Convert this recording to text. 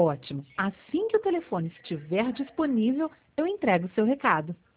Ótimo. Assim que o telefone estiver disponível, eu entrego o seu recado.